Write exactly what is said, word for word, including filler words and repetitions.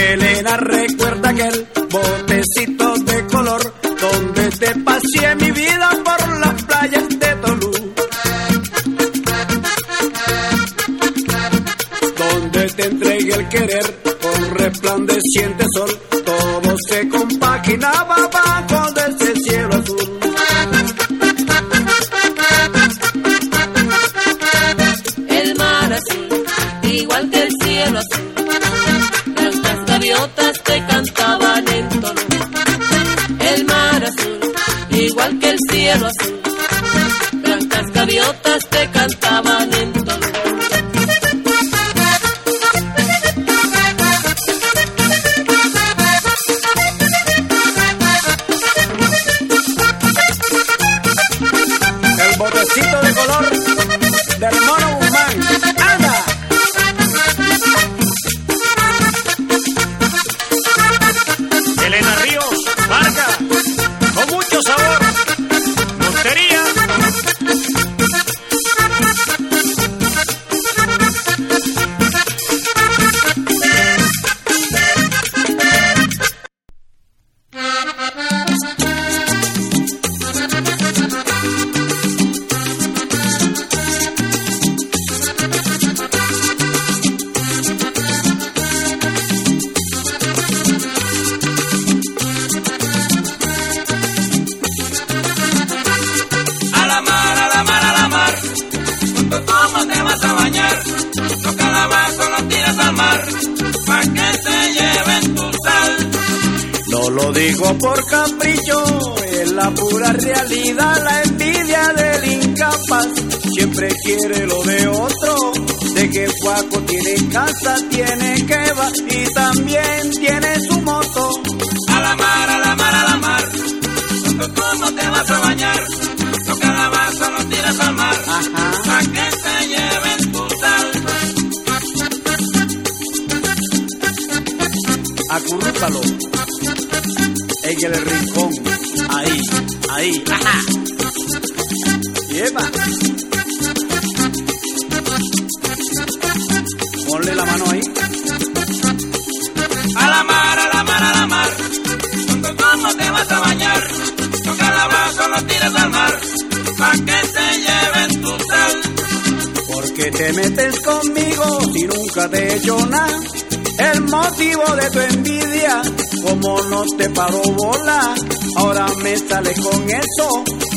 Elena, recuerda aquel botecito de color donde te pasé mi vida por las playas de Tolú, donde te entregué el querer con resplandeciente sol. Todo se compaginaba bajo de ese cielo azul. El mar azul, igual que el cielo azul, blancas gaviotas te cantaban en Tolú. El mar azul, igual que el cielo azul, blancas gaviotas te cantaban en Tolú. El botecito de color del Mono Guzmán. ¡Anda! Elena Ríos, marca, con mucho sabor, Montería. No lo digo por capricho, es la pura realidad, la envidia del incapaz. Siempre quiere lo de otro, de que Juaco tiene casa, tiene que va y también tiene su moto. A la mar, a la mar, a la mar, cuando tú no te vas a bañar, toca la vaso, lo tiras al mar, pa' que se lleven tu sal. Acurrúpalo en el rincón, ahí, ahí, ajá. Lleva. Ponle la mano ahí. A la mar, a la mar, a la mar, cuando tú no te vas a bañar, toca la vaso, lo tiras al mar, pa' que se lleven tu sal. ¿Por qué te metes conmigo si nunca te he hecho nada? El motivo de tu envidia, como no te paro bola, ahora me sale con eso,